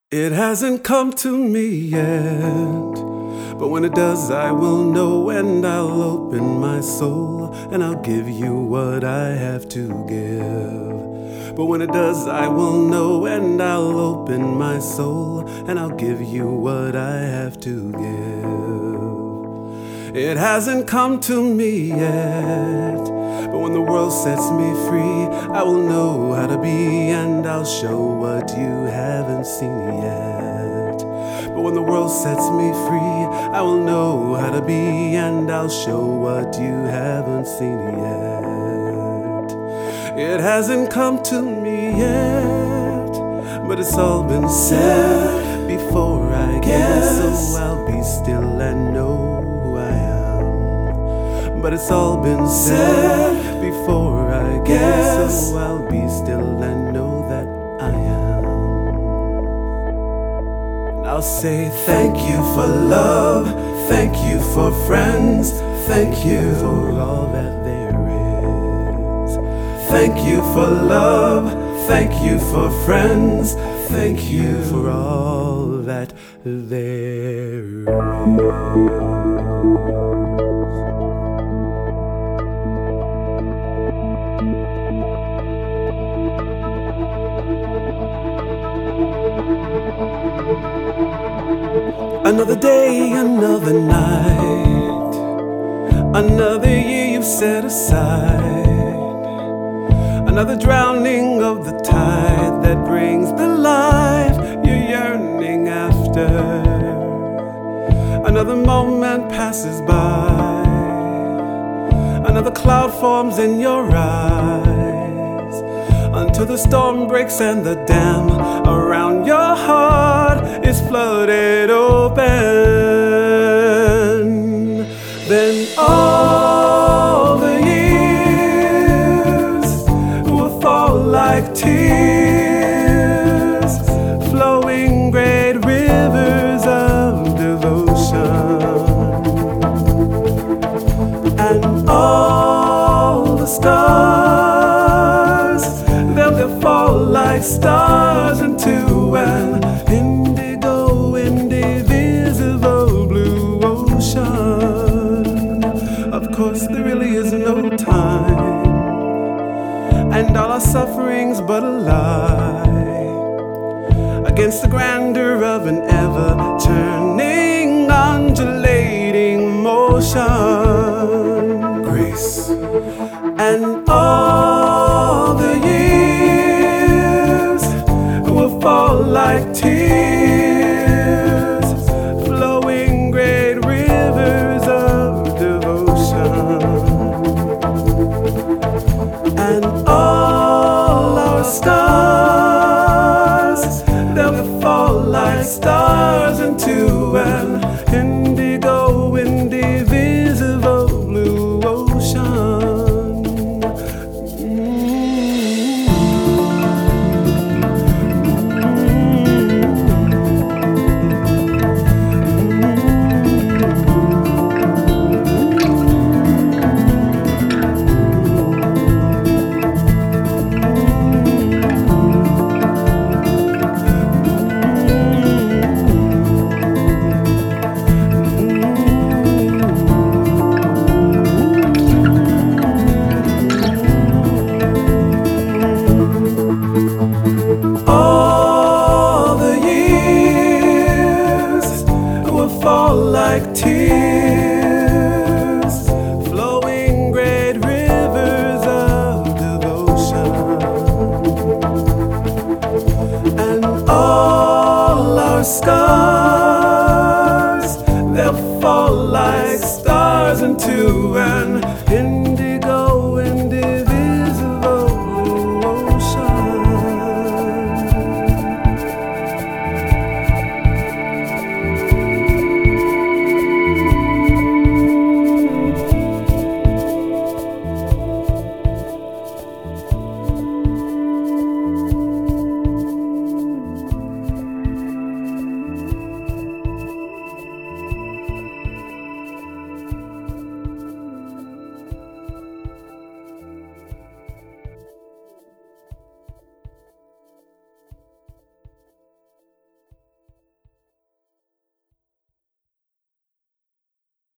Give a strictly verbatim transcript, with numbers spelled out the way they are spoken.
It hasn't come to me yet, but when it does I will know, and I'll open my soul and I'll give you what I have to give. But when it does I will know, and I'll open my soul and I'll give you what I have to give. It hasn't come to me yet, but when the world sets me free, I will know how to be, and I'll show what you haven't seen yet. But when the world sets me free, I will know how to be, and I'll show what you haven't seen yet. It hasn't come to me yet, but it's all been said before I guess. So I'll be still and know who I am. But it's all been said before I guess, so I'll be still and know that I am. And I'll say thank you for love, thank you for friends, thank you for all that there is. Thank you for love, thank you for friends, thank you for all that there is. Another day, another night, another year you've set aside, another drowning of the tide that brings the life you're yearning after. Another moment passes by, another cloud forms in your eyes, until the storm breaks and the dam around your heart is flooded open. Then all the years will fall like tears, flowing great rivers of devotion. And all the stars, they'll fall like stars into an indigo, indivisible blue ocean. Of course, there really is no time, and all our sufferings but a lie against the grandeur of an ever-turning, undulating motion. Grace. And all the years will fall like tears, flowing great rivers of devotion. And all our stars, they'll fall like stars into an indigo, indivisible blue ocean. Fall like tears, flowing great rivers of devotion. And all our scars,